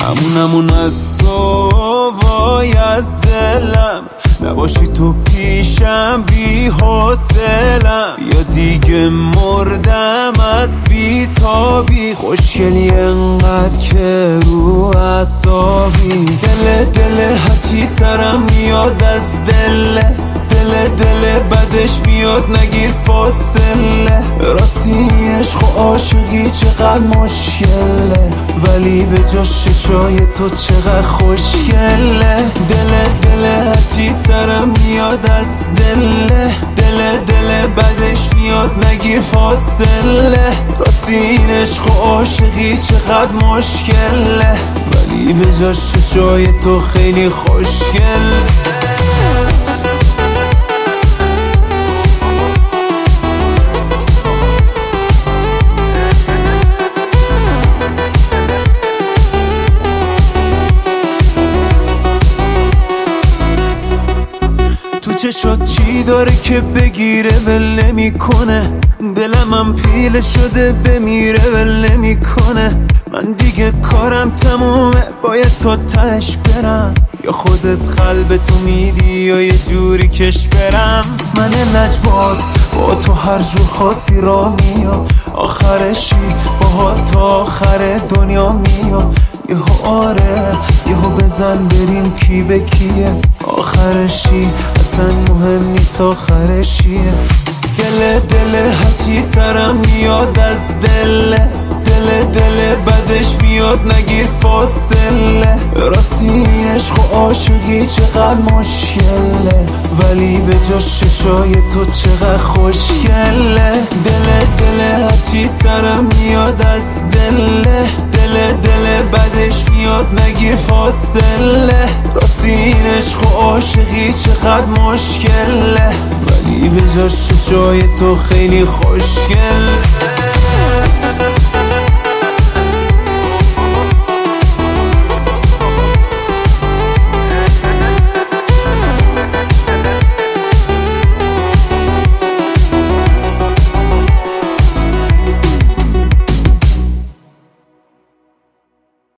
همون از تو وای از دلم، نباشی تو پیشم بی حوصلم، یا دیگه مردم از بی تابی. خوشگلی انقدر که رو اعصابی، دل هرچی سرم میاد از دل بدش میاد نگیر فاصله. راستی عشق و عاشقی چقدر مشکله، ولی به جاش چشای تو چقدر خوشگله. دل هرچی سرم میاد از دل بدش میاد نگیر فاصله. راستی این عشق و عاشقی چقدر مشکله، ولی به جاش چشای تو خیلی خوشگله. چشات چی داره که بگیره ول نمیکنه، دلم هم پیله شده بمیره ول نمیکنه. من دیگه کارم تمومه، باید تا تهش برم، یا خودت قلب تو میدی یا یه جوری کش برم. من لجباز با تو هر جور خاصی را میام، آخرشی با تا آخر دنیا میام. یهو آره یهو بزن بریم کی به کیه، آخرشی اصلا مهم نیست آخرشیه. دل هرچی سرم میاد از دل بدش میاد نگیر فاصله. راستی عشق و عاشقی چقدر مشکله، ولی به جاش چشای تو چقدر خوشگله. دل هرچی سرم میاد از دل بدش میاد نگیر فاصله. راستی این عشق و عاشقی چقدر مشکله، ولی به جاش چشای تو خیلی خوشگله.